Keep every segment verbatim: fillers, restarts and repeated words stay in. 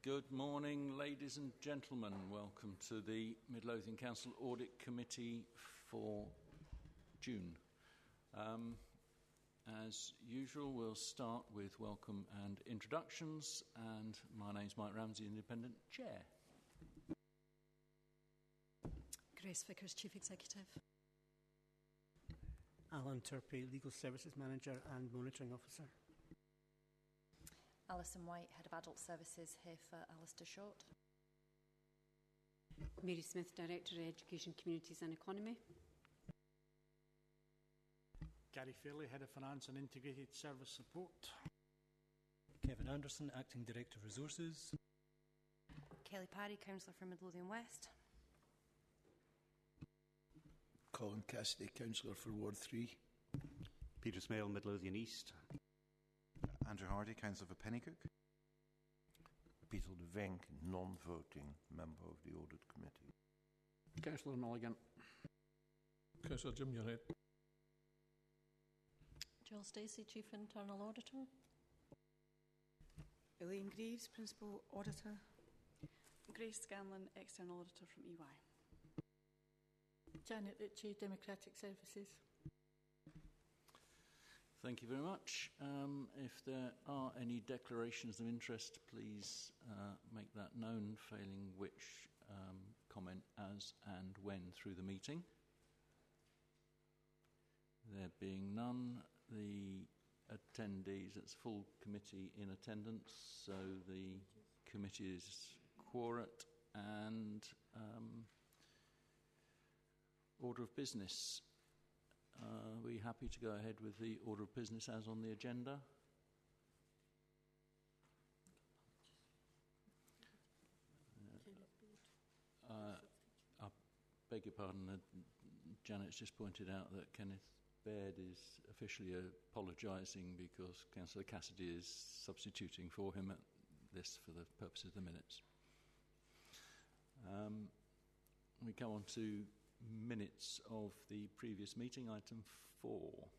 Good morning, ladies and gentlemen. Welcome to the Mid Lothian Council Audit Committee for June. Um, as usual, we'll start with welcome and introductions, and my name's Mike Ramsey, Independent Chair. Grace Vickers, Chief Executive. Alan Turpey, Legal Services Manager and Monitoring Officer. Alison White, Head of Adult Services, here for Alistair Short. Mary Smith, Director of Education, Communities and Economy. Gary Fairley, Head of Finance and Integrated Service Support. Kevin Anderson, Acting Director of Resources. Kelly Parry, Councillor for Midlothian West. Colin Cassidy, Councillor for Ward three. Peter Smale, Midlothian East. Andrew Hardy, Councillor for Pennycook. Peter de Venk, non-voting member of the Audit Committee. Councillor Mulligan. Councillor Jim Muirhead. Jill Stacey, Chief Internal Auditor. Elaine Greaves, Principal Auditor. Grace Scanlon, External Auditor from E Y. Janet Ritchie, Democratic Services. Thank you very much. Um, if there are any declarations of interest, please uh, make that known, failing which um, comment as and when through the meeting. There being none, the attendees, it's full committee in attendance, so the committee is quorate, and um, order of business. Uh, are we happy to go ahead with the order of business as on the agenda? Uh, uh, I beg your pardon, uh, Janet's just pointed out that Kenneth Baird is officially apologising because Councillor Cassidy is substituting for him at this for the purpose of the minutes. Um, we come on to minutes of the previous meeting, item four.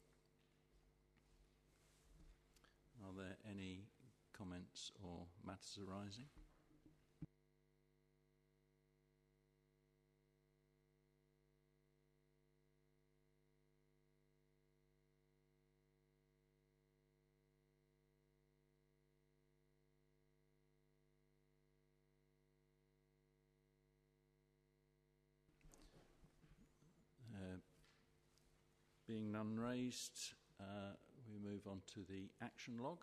Are there any comments or matters arising? Uh, being none raised, uh, we move on to the action log.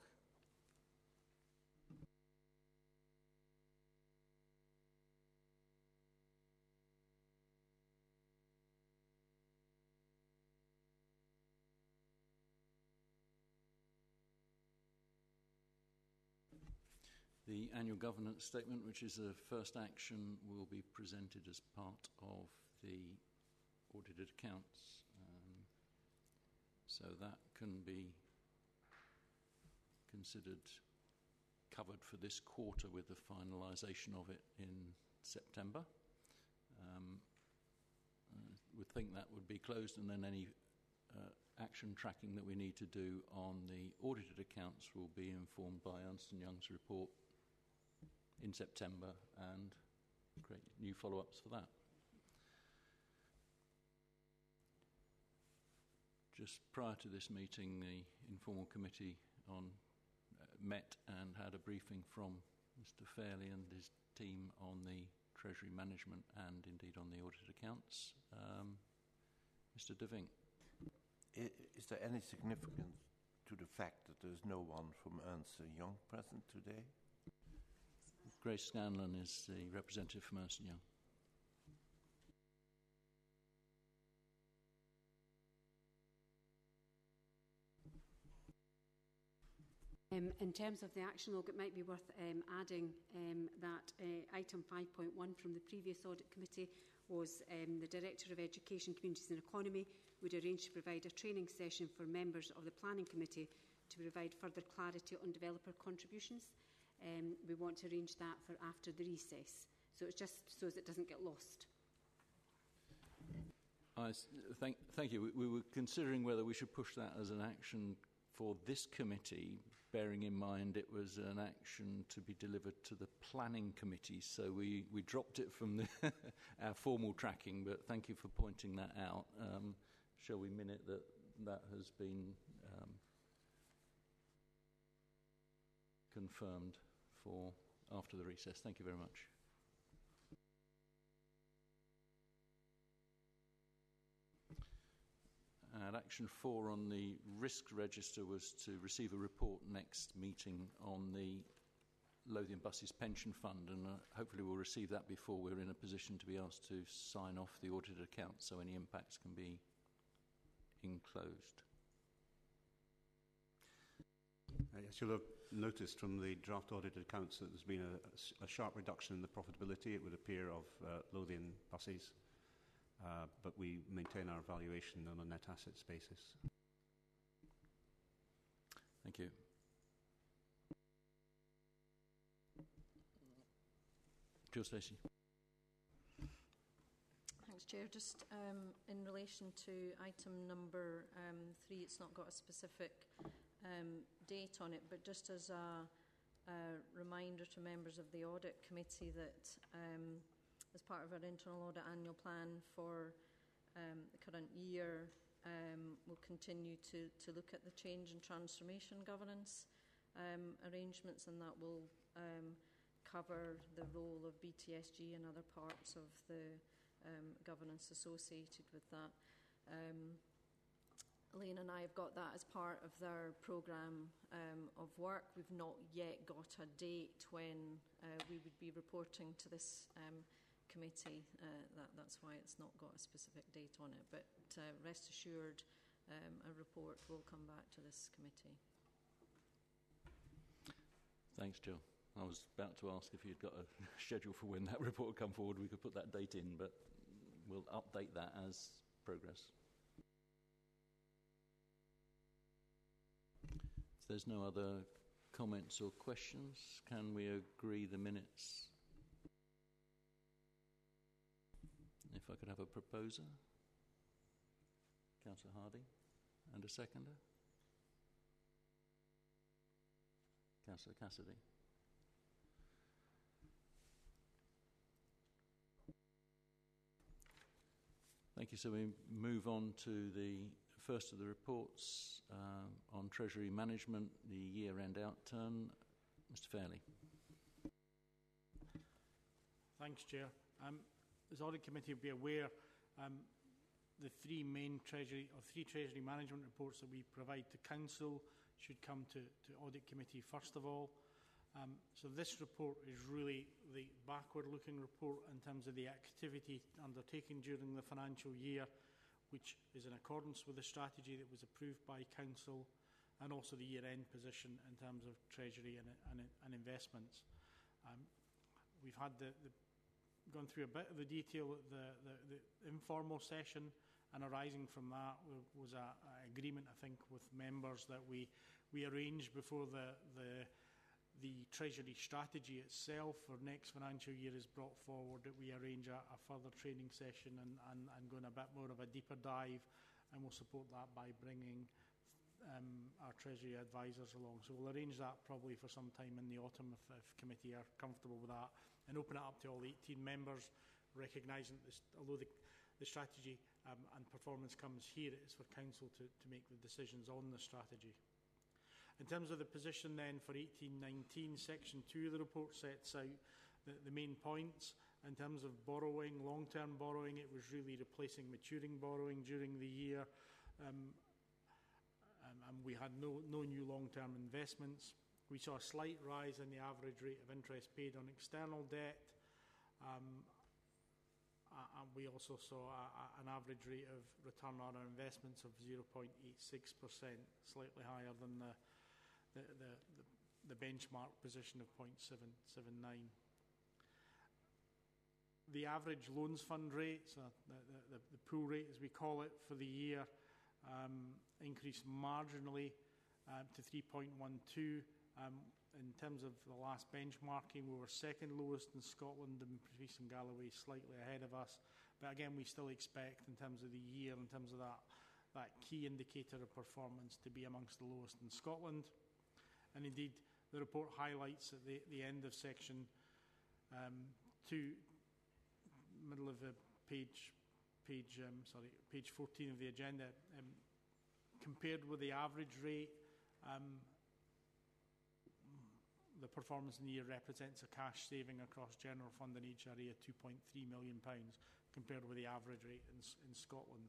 The annual governance statement, which is the first action, will be presented as part of the audited accounts, um, so that can be considered covered for this quarter with the finalisation of it in September. Um, I would think that would be closed, and then any uh, action tracking that we need to do on the audited accounts will be informed by Ernst and Young's report in September and create new follow-ups for that. Just prior to this meeting, the informal committee on uh, met and had a briefing from Mister Fairley and his team on the Treasury management and indeed on the audited accounts. Um, Mister De Vink. Is there any significance to the fact that there is no one from Ernst and Young present today? Grace Scanlon is the representative from Ernst and Young. Um, in terms of the action log, it might be worth um, adding um, that uh, item five point one from the previous audit committee was um, the Director of Education, Communities and Economy would arrange to provide a training session for members of the Planning Committee to provide further clarity on developer contributions. Um, we want to arrange that for after the recess, so it's just so as it doesn't get lost. I thank, thank you. We, we were considering whether we should push that as an action for this committee, bearing in mind it was an action to be delivered to the planning committee, so we, we dropped it from the our formal tracking, but thank you for pointing that out. Um, shall we minute that that has been um, confirmed for after the recess? Thank you very much. And action four on the risk register was to receive a report next meeting on the Lothian Buses Pension Fund, and uh, hopefully we'll receive that before we're in a position to be asked to sign off the audited accounts, so any impacts can be enclosed. Uh, yes, you'll have noticed from the draft audited accounts that there's been a, a sharp reduction in the profitability, it would appear, of uh, Lothian Buses. Uh, but we maintain our valuation on a net assets basis. Thank you. Jo Stacey. Thanks, Chair. Just um, in relation to item number um, three, it's not got a specific um, date on it, but just as a, a reminder to members of the Audit Committee that um, as part of our internal audit annual plan for um, the current year, um, we'll continue to, to look at the change and transformation governance um, arrangements, and that will um, cover the role of B T S G and other parts of the um, governance associated with that. Um, Elaine and I have got that as part of their programme um, of work. We've not yet got a date when uh, we would be reporting to this um, committee. Uh, that, that's why it's not got a specific date on it, but uh, rest assured um, a report will come back to this committee. Thanks, Jill. I was about to ask if you'd got a schedule for when that report would come forward. We could put that date in, but we'll update that as progress. If there's no other comments or questions, can we agree the minutes? If I could have a proposer, Councillor Hardy, and a seconder, Councillor Cassidy. Thank you. So we move on to the first of the reports uh, on Treasury Management, the year-end outturn. Mister Fairley. Thanks, Chair. Um, As Audit Committee will be aware, um, the three main Treasury or three Treasury Management reports that we provide to Council should come to, to Audit Committee first of all. Um, so this report is really the backward-looking report in terms of the activity undertaken during the financial year, which is in accordance with the strategy that was approved by Council, and also the year-end position in terms of Treasury and, and, and investments. Um, we've had the, the gone through a bit of the detail at the, the, the informal session, and arising from that was a, a agreement, I think, with members that we we arranged before the the the Treasury strategy itself for next financial year is brought forward, that we arrange a, a further training session and, and, and go in a bit more of a deeper dive, and we'll support that by bringing um, our Treasury advisors along. So we'll arrange that probably for some time in the autumn if, if committee are comfortable with that, and open it up to all eighteen members, recognising that this, although the, the strategy um, and performance comes here, it is for Council to, to make the decisions on the strategy. In terms of the position then for eighteen nineteen, section two of the report sets out the, the main points. In terms of borrowing, long-term borrowing, it was really replacing maturing borrowing during the year, um, um, and we had no, no new long-term investments. We saw a slight rise in the average rate of interest paid on external debt, um, uh, and we also saw a, a, an average rate of return on our investments of zero point eight six percent, slightly higher than the The, the, the, the benchmark position of zero point seven seven nine. The average loans fund rate, so the, the, the pool rate as we call it for the year, um, increased marginally uh, to three point one two. Um, in terms of the last benchmarking, we were second lowest in Scotland, and Patrice and Galloway slightly ahead of us. But again, we still expect in terms of the year, in terms of that that key indicator of performance to be amongst the lowest in Scotland. And indeed, the report highlights at the, the end of section um, two, middle of the page, page um, sorry, page fourteen of the agenda, um, compared with the average rate, um, the performance in the year represents a cash saving across general fund and H R A of two point three million pounds compared with the average rate in, in Scotland.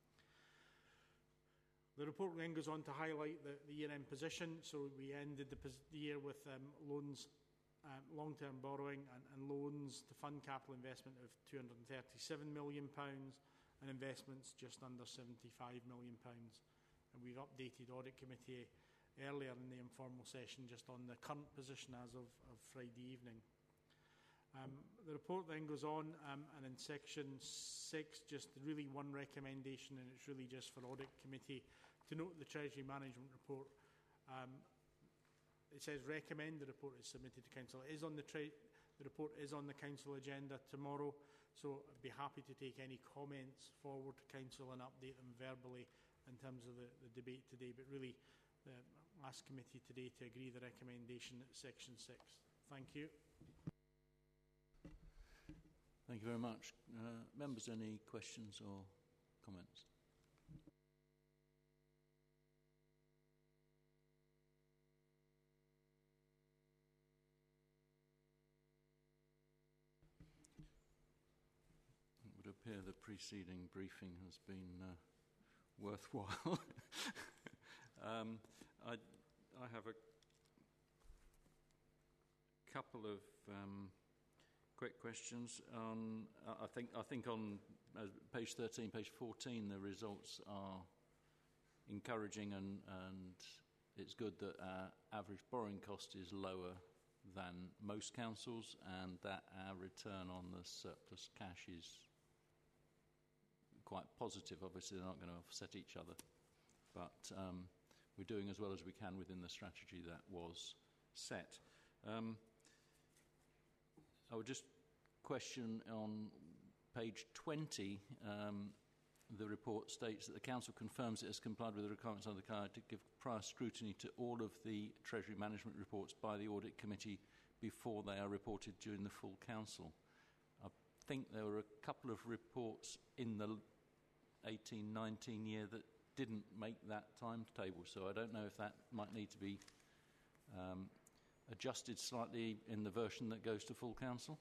The report then goes on to highlight the, the year-end position. So we ended the, the year with um, loans, uh, long-term borrowing and, and loans to fund capital investment of two hundred thirty-seven million pounds and investments just under seventy-five million pounds. And we've updated Audit Committee earlier in the informal session just on the current position as of, of Friday evening. Um, the report then goes on um, and in section six, just really one recommendation, and it's really just for Audit Committee to note the Treasury Management Report. Um, it says recommend the report is submitted to Council. It is on the, tre the report is on the Council agenda tomorrow, so I'd be happy to take any comments forward to Council and update them verbally in terms of the, the debate today, but really the last committee today to agree the recommendation at section six. Thank you. Thank you very much. Uh, members, any questions or comments? It would appear the preceding briefing has been uh, worthwhile. um, I, I have a couple of um, quick questions. On, uh, I think I think on uh, page thirteen, page fourteen, the results are encouraging, and, and it's good that our average borrowing cost is lower than most councils, and that our return on the surplus cash is quite positive. Obviously, they're not going to offset each other, but um, we're doing as well as we can within the strategy that was set. Um, I would just question on page twenty, um, the report states that the Council confirms it has complied with the requirements of the Code to give prior scrutiny to all of the Treasury Management reports by the Audit Committee before they are reported during the full Council. I think there were a couple of reports in the eighteen nineteen year that didn't make that timetable, so I don't know if that might need to be um, adjusted slightly in the version that goes to full Council.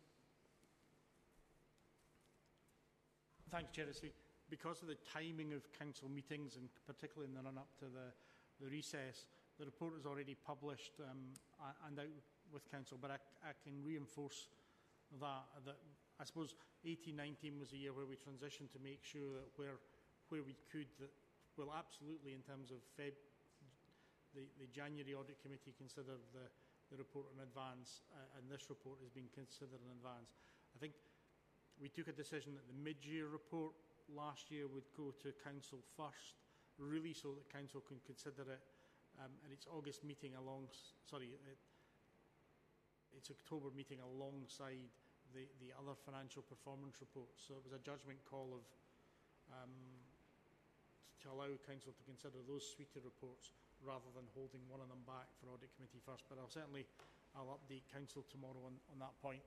Thanks, Chair. Because of the timing of Council meetings, and particularly in the run-up to the, the recess, the report is already published um, and out with Council, but I, I can reinforce that, that I suppose eighteen nineteen was a year where we transitioned to make sure that where, where we could, that, well, absolutely in terms of Feb, the, the January Audit Committee considered the, the report in advance, uh, and this report has been considered in advance. I think we took a decision that the mid-year report last year would go to Council first, really so that Council can consider it um, at its August meeting along, sorry, it, its October meeting alongside the, the other financial performance reports. So it was a judgment call of um, to allow Council to consider those suite of reports rather than holding one of them back for Audit Committee first. But I'll certainly I'll update Council tomorrow on, on that point.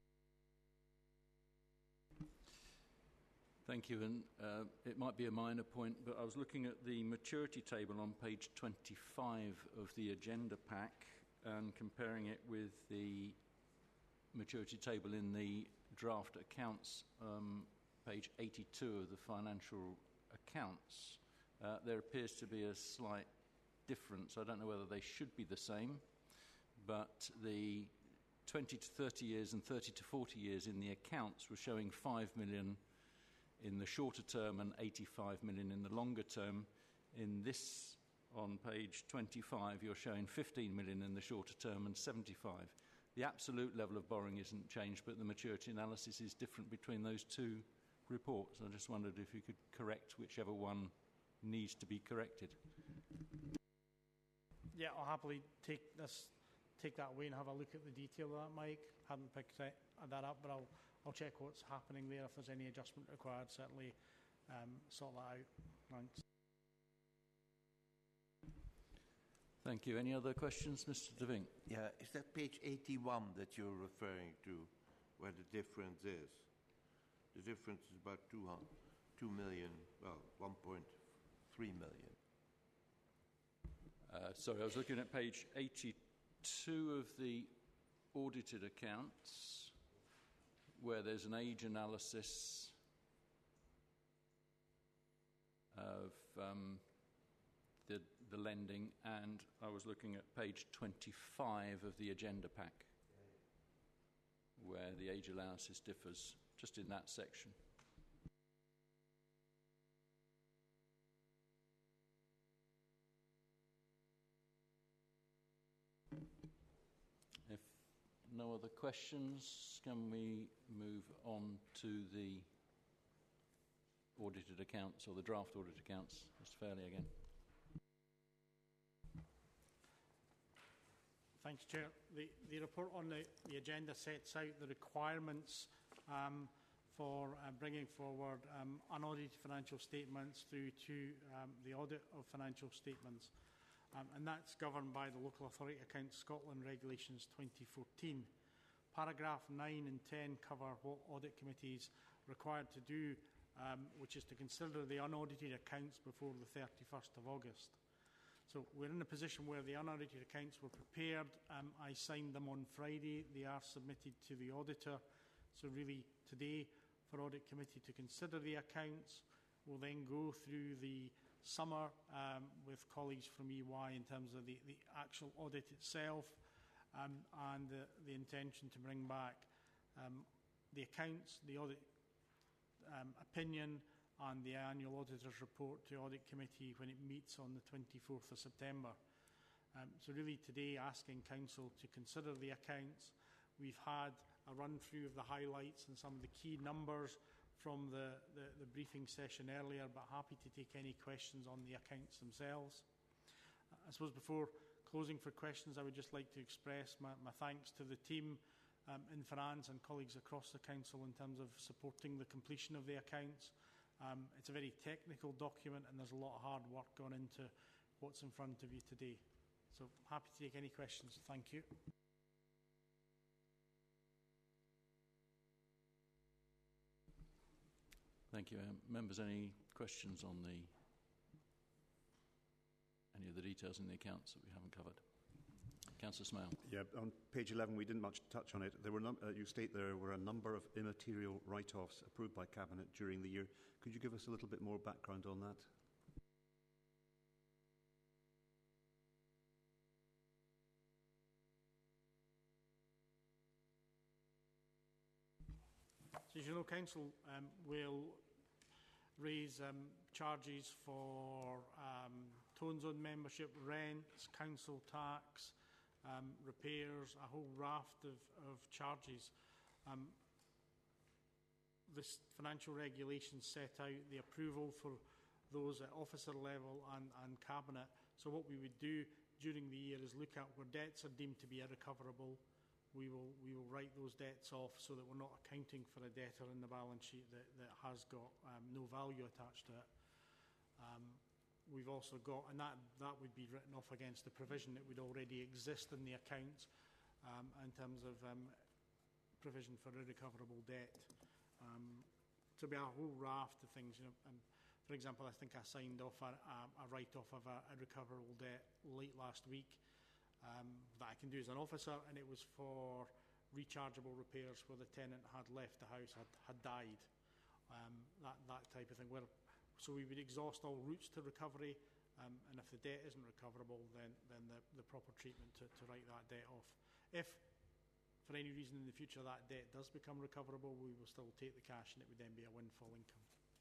Thank you, and uh, it might be a minor point, but I was looking at the maturity table on page twenty-five of the agenda pack and comparing it with the maturity table in the draft accounts, um, page eighty-two of the financial accounts. Uh, there appears to be a slight difference. I don't know whether they should be the same, but the twenty to thirty years and thirty to forty years in the accounts were showing five million in the shorter term and eighty-five million in the longer term. In this, on page twenty-five, you're showing fifteen million in the shorter term and seventy-five. The absolute level of borrowing isn't changed, but the maturity analysis is different between those two reports. I just wondered if you could correct whichever one needs to be corrected. Yeah, I'll happily take this, take that away and have a look at the detail of that, Mike. Haven't picked that up, but I'll I'll check what's happening there. If there's any adjustment required, certainly um, sort that out. Thanks. Thank you. Any other questions, Mr De Vink? Yeah, is that page eighty-one that you're referring to, where the difference is? The difference is about two, two million, well, one point three million. Uh, sorry, I was looking at page eighty-two of the audited accounts, where there's an age analysis of um, the, the lending, and I was looking at page twenty-five of the agenda pack, where the age analysis differs, just in that section. If no other questions, can we move on to the audited accounts, or the draft audited accounts? Mister Fairley again. Thanks, Chair. The, the report on the, the agenda sets out the requirements um, for uh, bringing forward um, unaudited financial statements through to um, the audit of financial statements. Um, and that's governed by the Local Authority Accounts Scotland Regulations twenty fourteen. Paragraph nine and ten cover what audit committees are required to do, um, which is to consider the unaudited accounts before the thirty-first of August. So we're in a position where the unaudited accounts were prepared. Um, I signed them on Friday. They are submitted to the auditor. So really today for audit committee to consider the accounts. We'll then go through the summer um, with colleagues from E Y in terms of the, the actual audit itself, um, and the, the intention to bring back um, the accounts, the audit um, opinion, and the annual auditor's report to audit committee when it meets on the twenty-fourth of September. Um, so really today asking council to consider the accounts. We've had a run through of the highlights and some of the key numbers from the, the, the briefing session earlier, but happy to take any questions on the accounts themselves. I suppose before closing for questions, I would just like to express my, my thanks to the team um, in finance and colleagues across the council in terms of supporting the completion of the accounts. Um, it's a very technical document and there's a lot of hard work gone into what's in front of you today. So happy to take any questions. Thank you. Thank you. Um, members, any questions on the any of the details in the accounts that we haven't covered? Councillor Smale. Yeah, on page eleven, we didn't much touch on it. There were num uh, you state there were a number of immaterial write-offs approved by Cabinet during the year. Could you give us a little bit more background on that? So, as you know, Council um, will raise um, charges for um, Tone Zone membership, rents, council tax, um, repairs, a whole raft of, of charges. Um, this financial regulation set out the approval for those at officer level and, and cabinet. So what we would do during the year is look at where debts are deemed to be irrecoverable. We will, we will write those debts off so that we're not accounting for a debtor in the balance sheet that, that has got um, no value attached to it. Um, we've also got, and that, that would be written off against the provision that would already exist in the accounts um, in terms of um, provision for irrecoverable debt. Um, to be a whole raft of things, you know. Um, for example, I think I signed off a, a, a write-off of a, a recoverable debt late last week. Um, that I can do as an officer, and it was for rechargeable repairs where the tenant had left the house, had, had died, um, that, that type of thing. Where, so we would exhaust all routes to recovery, um, and if the debt isn't recoverable, then, then the, the proper treatment to, to write that debt off. If, for any reason in the future, that debt does become recoverable, we will still take the cash, and it would then be a windfall income.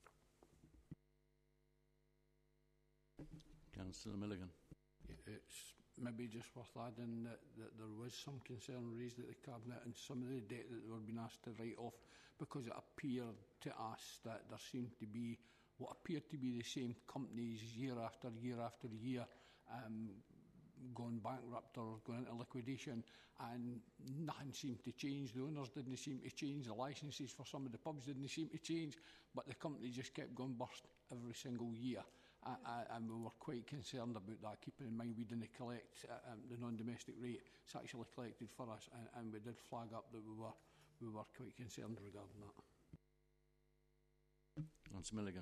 Councillor Milligan. It's maybe just worth adding that, that there was some concern raised at the Cabinet and some of the debt that they were being asked to write off, because it appeared to us that there seemed to be what appeared to be the same companies year after year after year um, going bankrupt or going into liquidation, and nothing seemed to change. The owners didn't seem to change, the licences for some of the pubs didn't seem to change, but the company just kept going bust every single year. I, I, and we were quite concerned about that, keeping in mind we didn't collect uh, um, the non-domestic rate. It's actually collected for us, and, and we did flag up that we were, we were quite concerned regarding that. Councillor Milligan.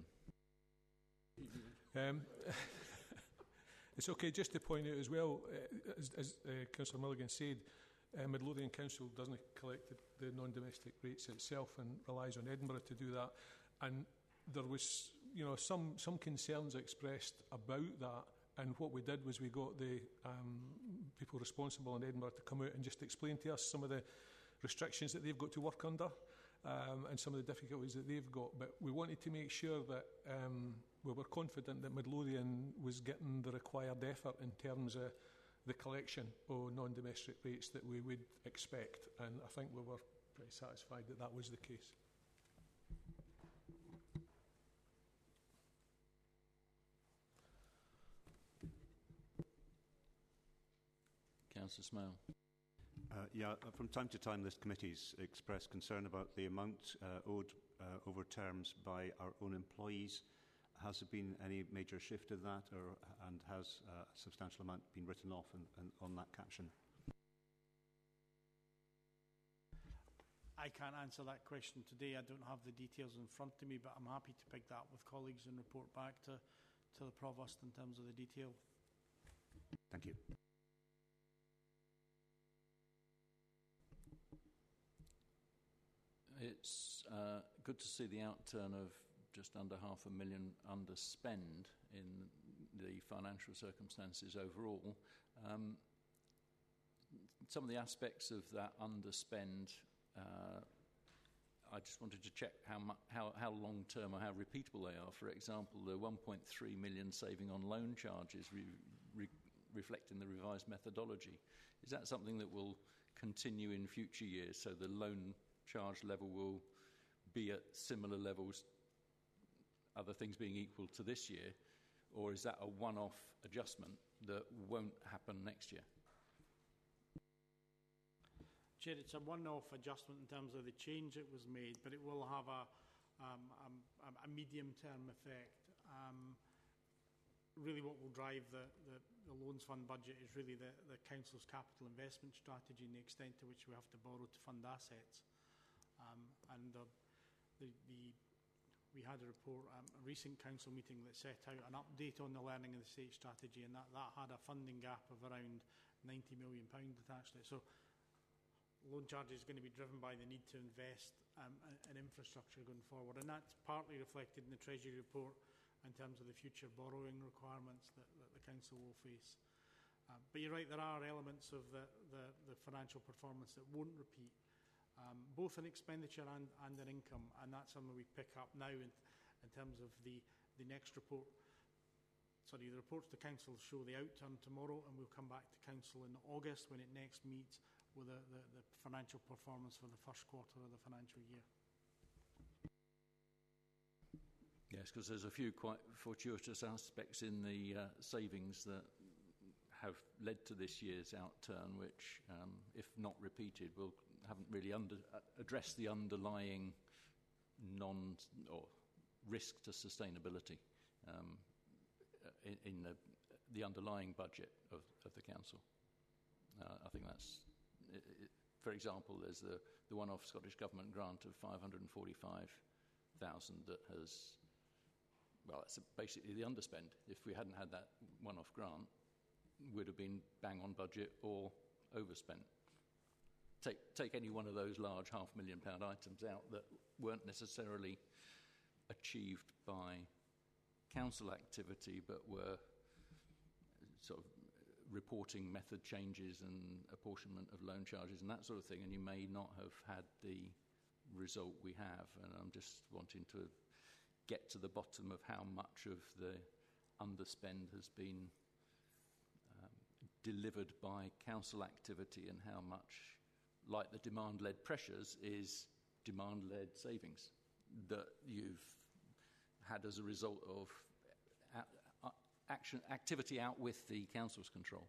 Um, it's okay just to point out as well, uh, as, as uh, Councillor Milligan said, uh, Midlothian Council doesn't collect the, the non-domestic rates itself and relies on Edinburgh to do that. And there was, you know, some some concerns expressed about that. And what we did was we got the um, people responsible in Edinburgh to come out and just explain to us some of the restrictions that they've got to work under. Um, and some of the difficulties that they've got, but we wanted to make sure that um, we were confident that Midlothian was getting the required effort in terms of the collection of non-domestic rates that we would expect, and I think we were pretty satisfied that that was the case. Councillor Smale. Uh, yeah, from time to time this committee's expressed concern about the amount uh, owed uh, over terms by our own employees. Has there been any major shift in that, or, and has uh, a substantial amount been written off in, in, on that caption? I can't answer that question today. I don't have the details in front of me, but I'm happy to pick that up with colleagues and report back to, to the Provost in terms of the detail. Thank you. It's uh, good to see the outturn of just under half a million underspend in the financial circumstances overall. Um, some of the aspects of that underspend, uh, I just wanted to check how, mu how, how long-term or how repeatable they are. For example, the one point three million saving on loan charges re re reflecting the revised methodology. Is that something that will continue in future years, so the loan charge level will be at similar levels, other things being equal to this year, or is that a one-off adjustment that won't happen next year? Chair, it's a one-off adjustment in terms of the change that was made, but it will have a, um, a, a medium-term effect. Um, really what will drive the, the, the loans fund budget is really the, the Council's capital investment strategy and the extent to which we have to borrow to fund assets. Um, and uh, the, the, we had a report, um, a recent council meeting that set out an update on the learning of the state strategy, and that, that had a funding gap of around ninety million pounds attached to it. So loan charge is going to be driven by the need to invest um, in infrastructure going forward, and that's partly reflected in the Treasury report in terms of the future borrowing requirements that, that the council will face. Um, but you're right, there are elements of the, the, the financial performance that won't repeat. Um, both in expenditure and, and in income, and that's something we pick up now in, in terms of the, the next report. Sorry, the reports to Council show the outturn tomorrow, and we'll come back to Council in August when it next meets with the, the, the financial performance for the first quarter of the financial year. Yes, because there's a few quite fortuitous aspects in the uh, savings that have led to this year's outturn, which, um, if not repeated, will haven't really under, uh, addressed the underlying non or risk to sustainability um, in, in the, the underlying budget of, of the council. Uh, I think that's, it, it, for example, there's the, the one-off Scottish Government grant of five hundred and forty-five thousand that has, well, that's basically the underspend. If we hadn't had that one-off grant, would have been bang on budget or overspent. Take, take any one of those large half million pound items out that weren't necessarily achieved by council activity but were sort of reporting method changes and apportionment of loan charges and that sort of thing, and you may not have had the result we have. And I'm just wanting to get to the bottom of how much of the underspend has been um, delivered by council activity and how much, like the demand-led pressures, is demand-led savings that you've had as a result of a action, activity out with the council's control.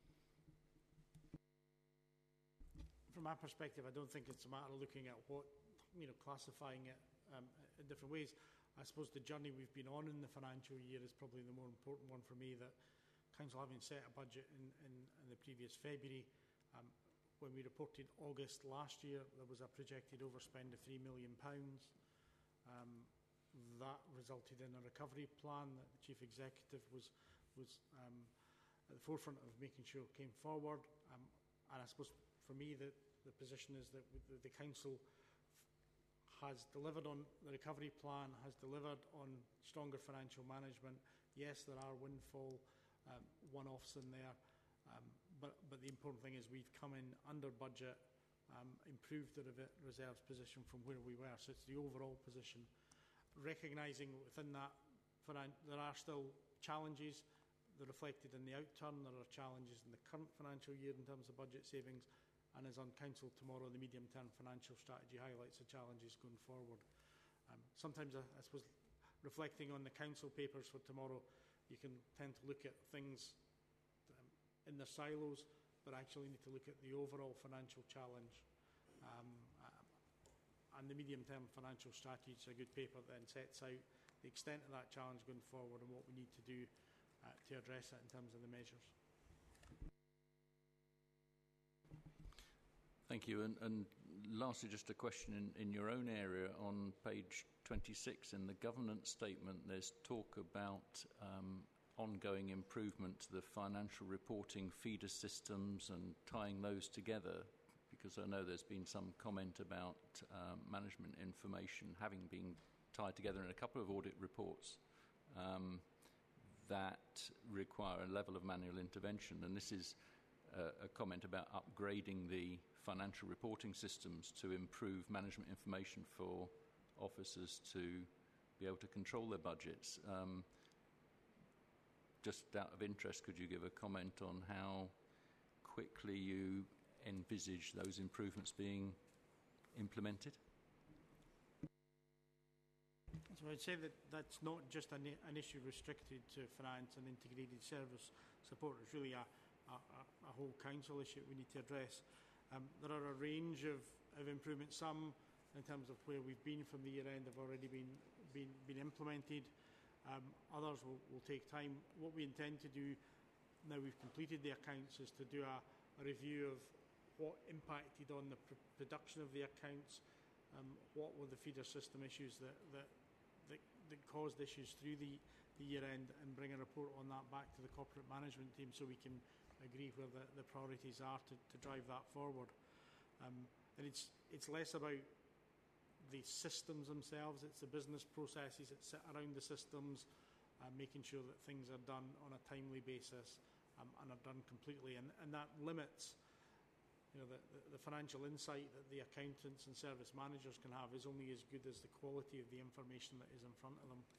From my perspective, I don't think it's a matter of looking at what, you know, classifying it um, in different ways. I suppose the journey we've been on in the financial year is probably the more important one for me, that Council having set a budget in, in, in the previous February, um, when we reported August last year, there was a projected overspend of three million pounds. Um, that resulted in a recovery plan that the Chief Executive was, was um, at the forefront of making sure came forward. Um, and I suppose for me, the, the position is that the, the Council has delivered on the recovery plan, has delivered on stronger financial management. Yes, there are windfall um, one-offs in there, um, but, but the important thing is we've come in under budget, um, improved the reserves position from where we were. So it's the overall position. Recognising within that there are still challenges. They're reflected in the outturn. There are challenges in the current financial year in terms of budget savings. And as on Council tomorrow, the medium-term financial strategy highlights the challenges going forward. Um, sometimes, I, I suppose, reflecting on the Council papers for tomorrow, you can tend to look at things um, in their silos, but actually need to look at the overall financial challenge. Um, uh, and the medium-term financial strategy is a good paper that then sets out the extent of that challenge going forward and what we need to do uh, to address it in terms of the measures. Thank you. And, and lastly, just a question in, in your own area on page twenty-six in the governance statement, there's talk about um, ongoing improvement to the financial reporting feeder systems and tying those together, because I know there's been some comment about um, management information having been tied together in a couple of audit reports um, that require a level of manual intervention. And this is uh, a comment about upgrading the financial reporting systems to improve management information for officers to be able to control their budgets. Um, just out of interest, could you give a comment on how quickly you envisage those improvements being implemented? So I'd say that that's not just an, an issue restricted to finance and integrated service support. It's really a, a, a whole council issue we need to address. Um, there are a range of, of improvements. Some, in terms of where we've been from the year end, have already been, been, been implemented. Um, others will, will take time. What we intend to do, now we've completed the accounts, is to do a, a review of what impacted on the pr production of the accounts, um, what were the feeder system issues that, that, that, that caused issues through the, the year end, and bring a report on that back to the corporate management team so we can agree where the, the priorities are to, to drive that forward. Um, and it's, it's less about the systems themselves, it's the business processes that sit around the systems, uh, making sure that things are done on a timely basis um, and are done completely. And, and that limits, you know, the, the, the financial insight that the accountants and service managers can have is only as good as the quality of the information that is in front of them.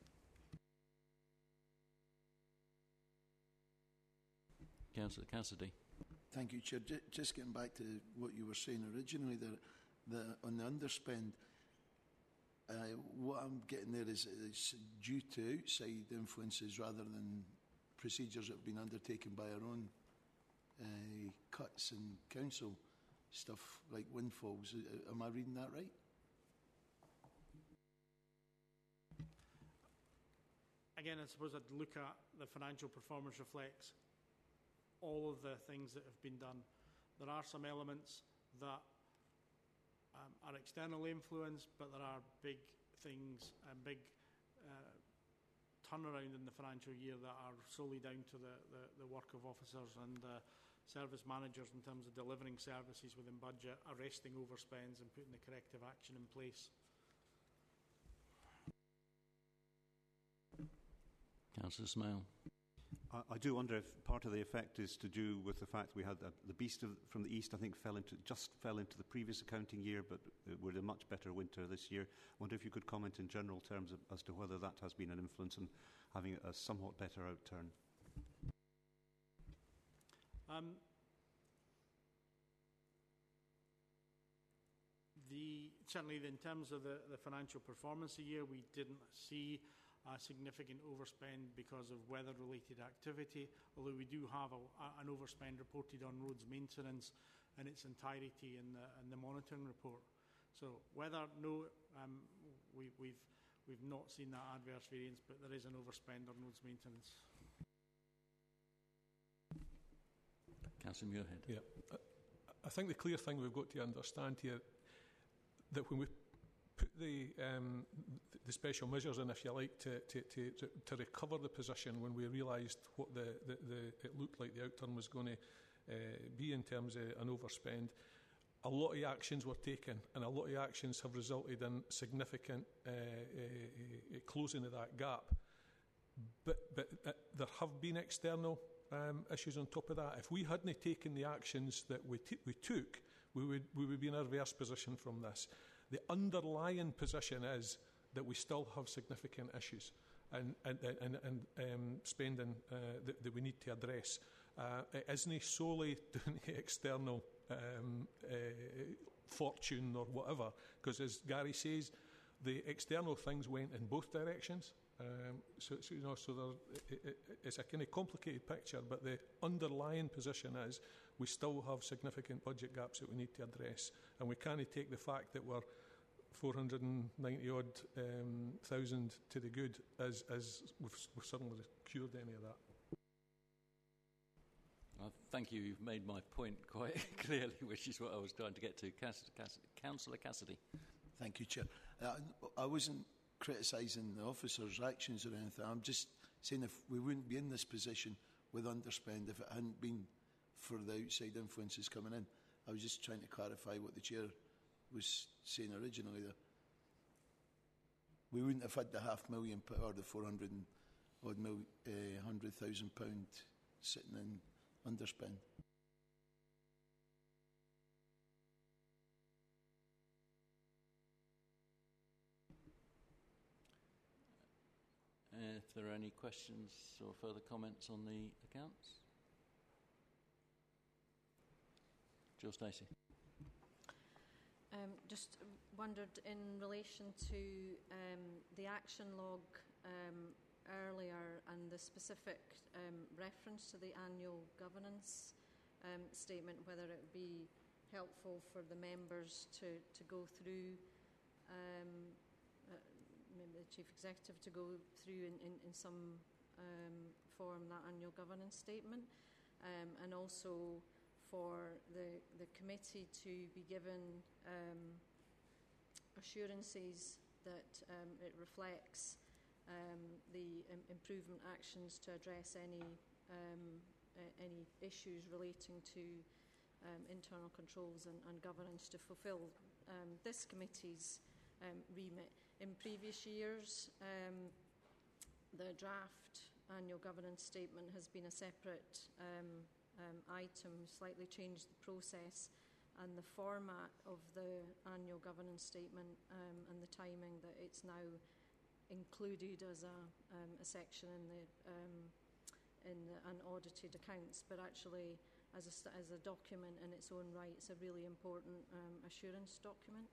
Councillor Cassidy. Thank you, Chair. J just getting back to what you were saying originally there, the, on the underspend, uh, what I'm getting there is it's due to outside influences rather than procedures that have been undertaken by our own uh, cuts in council, stuff like windfalls. Uh, am I reading that right? Again, I suppose I'd look at the financial performance reflects all of the things that have been done. There are some elements that um, are externally influenced, but there are big things and big uh, turnaround in the financial year that are solely down to the, the, the work of officers and uh, service managers in terms of delivering services within budget, arresting overspends and putting the corrective action in place. Councillor Smale. I, I do wonder if part of the effect is to do with the fact we had uh, the beast of, from the east, I think, fell into just fell into the previous accounting year, but uh, we're in a much better winter this year. I wonder if you could comment in general terms of, as to whether that has been an influence in having a somewhat better outturn. Um, the, certainly, in terms of the, the financial performance a year, we didn't see a significant overspend because of weather-related activity, although we do have a, a, an overspend reported on roads maintenance in its entirety in the, in the monitoring report. So weather, no, um, we, we've, we've not seen that adverse variance, but there is an overspend on roads maintenance. Councillor Muirhead. Yeah. I, I think the clear thing we've got to understand here, that when we put the um, the special measures in, if you like, to, to, to, to recover the position, when we realised what the, the, the it looked like the outturn was going to uh, be in terms of an overspend, a lot of actions were taken, and a lot of actions have resulted in significant uh, uh, uh, closing of that gap. But, but uh, there have been external um, issues on top of that. If we hadn't taken the actions that we, t we took, we would, we would be in a reverse position from this. The underlying position is that we still have significant issues and, and, and, and um, spending uh, that, that we need to address. Uh, it isn't solely doing the external um, uh, fortune or whatever, because as Gary says, the external things went in both directions. Um, so, so, you know, so there, it, it, it's a kind of complicated picture, but the underlying position is we still have significant budget gaps that we need to address, and we can't take the fact that we're four hundred and ninety odd um, thousand to the good as, as we've, we've suddenly cured any of that. Uh, thank you. You've made my point quite clearly, which is what I was trying to get to. Cass Cass Councillor Cassidy. Thank you, Chair. Uh, I wasn't criticising the officers' actions or anything. I'm just saying if we wouldn't be in this position with underspend if it hadn't been for the outside influences coming in. I was just trying to clarify what the Chair was saying originally there. We wouldn't have had the half million or the four hundred and odd mil, uh, hundred thousand pound sitting in underspend. Uh, if there are any questions or further comments on the accounts? Joe Stacey. Um, just wondered in relation to um, the action log um, earlier and the specific um, reference to the annual governance um, statement, whether it would be helpful for the members to, to go through, um, uh, maybe the Chief Executive to go through in, in, in some um, form that annual governance statement, um, and also for the, the committee to be given um, assurances that um, it reflects um, the im improvement actions to address any um, uh, any issues relating to um, internal controls and, and governance to fulfil um, this committee's um, remit. In previous years, um, the draft annual governance statement has been a separate um, um, item, slightly changed the process and the format of the annual governance statement um, and the timing that it's now included as a, um, a section in the um, in the unaudited accounts, but actually as a, as a document in its own right, it's a really important um, assurance document.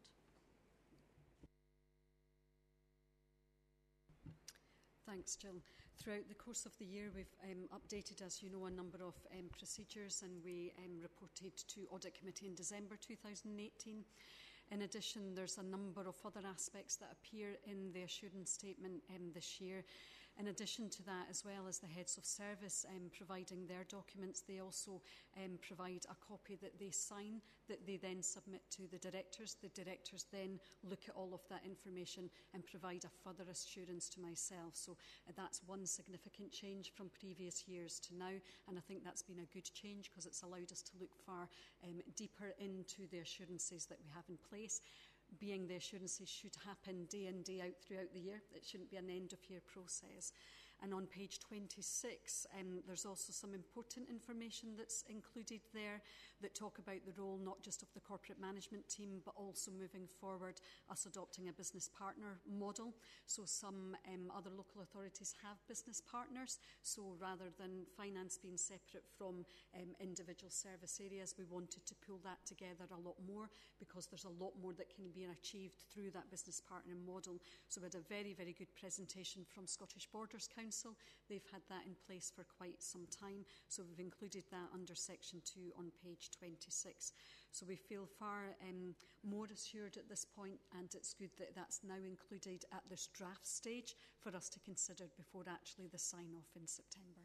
Thanks, Jill. Throughout the course of the year, we've um, updated, as you know, a number of um, procedures, and we um, reported to Audit Committee in December two thousand eighteen. In addition, there's a number of other aspects that appear in the assurance statement um, this year. In addition to that, as well as the heads of service um, providing their documents, they also um, provide a copy that they sign, that they then submit to the directors. The directors then look at all of that information and provide a further assurance to myself. So uh, that's one significant change from previous years to now, and I think that's been a good change because it's allowed us to look far um, deeper into the assurances that we have in place. Being the assurances should happen day in, day out throughout the year. It shouldn't be an end-of-year process. And on page twenty-six, um, there's also some important information that's included there that talk about the role not just of the corporate management team, but also moving forward, us adopting a business partner model. So some um, other local authorities have business partners. So rather than finance being separate from um, individual service areas, we wanted to pull that together a lot more because there's a lot more that can be achieved through that business partner model. So we had a very, very good presentation from Scottish Borders Council Council. They've had that in place for quite some time, so we've included that under section two on page twenty-six. So we feel far um, more assured at this point, and it's good that that's now included at this draft stage for us to consider before actually the sign-off in September.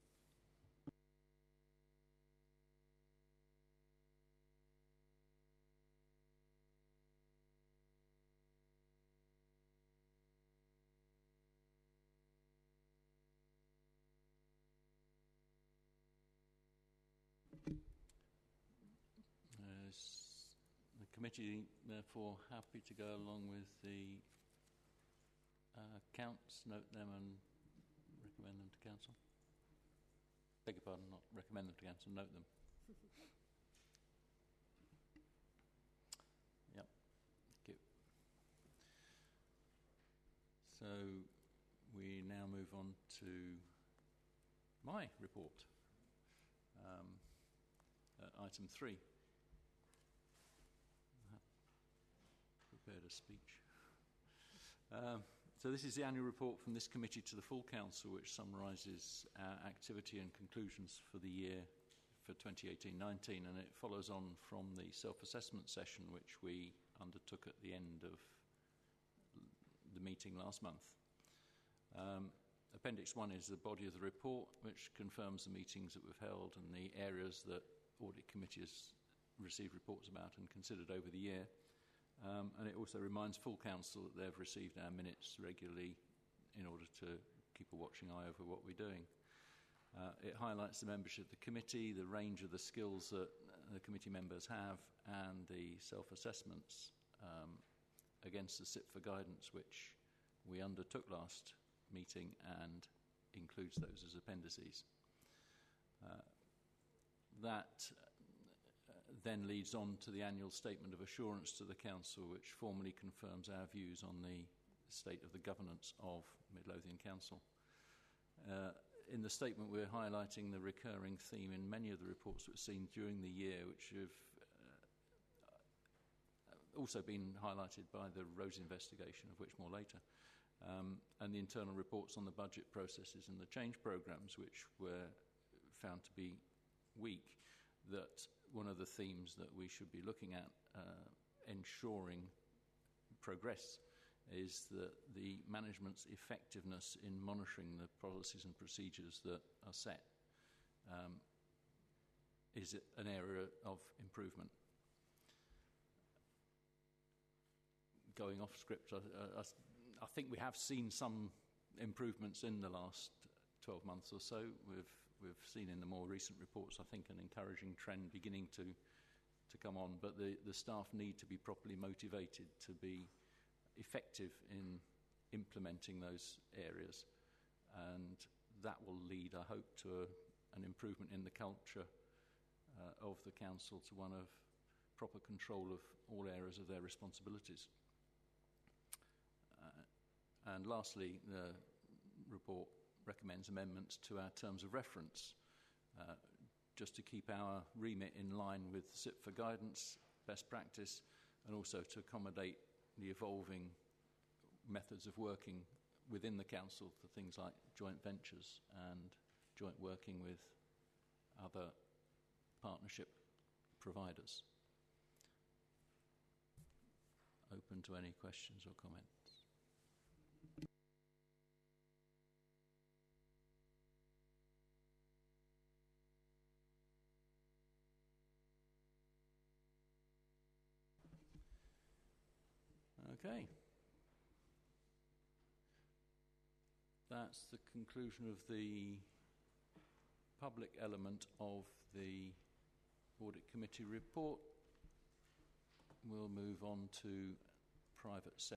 The committee, therefore, happy to go along with the uh, accounts, note them and recommend them to Council? Beg your pardon, not recommend them to Council, note them. Yep, thank you. So we now move on to my report, um, uh, item three. Prepared a speech. Um, so this is the annual report from this committee to the full council, which summarises our activity and conclusions for the year for twenty eighteen nineteen, and it follows on from the self-assessment session which we undertook at the end of the meeting last month. Um, Appendix one is the body of the report, which confirms the meetings that we've held and the areas that Audit Committee has received reports about and considered over the year. Um, and it also reminds full council that they've received our minutes regularly in order to keep a watching eye over what we're doing. Uh, it highlights the membership of the committee, the range of the skills that the committee members have, and the self-assessments um, against the S I P for guidance, which we undertook last meeting and includes those as appendices. Uh, that then leads on to the annual statement of assurance to the Council, which formally confirms our views on the state of the governance of Midlothian Council. Uh, in the statement, we're highlighting the recurring theme in many of the reports that we've seen during the year, which have uh, also been highlighted by the Rose investigation, of which more later, um, and the internal reports on the budget processes and the change programmes, which were found to be weak. That one of the themes that we should be looking at uh, ensuring progress is that the management's effectiveness in monitoring the policies and procedures that are set um, is an area of improvement. Going off script, I, I, I think we have seen some improvements in the last twelve months or so. We've We've seen in the more recent reports, I think, an encouraging trend beginning to to come on, but the, the staff need to be properly motivated to be effective in implementing those areas, and that will lead, I hope, to a, an improvement in the culture uh, of the council to one of proper control of all areas of their responsibilities. Uh, and lastly, the report recommends amendments to our terms of reference, uh, just to keep our remit in line with S I P for guidance, best practice, and also to accommodate the evolving methods of working within the council for things like joint ventures and joint working with other partnership providers. Open to any questions or comments. Okay. That's the conclusion of the public element of the Audit Committee report. We'll move on to private sector.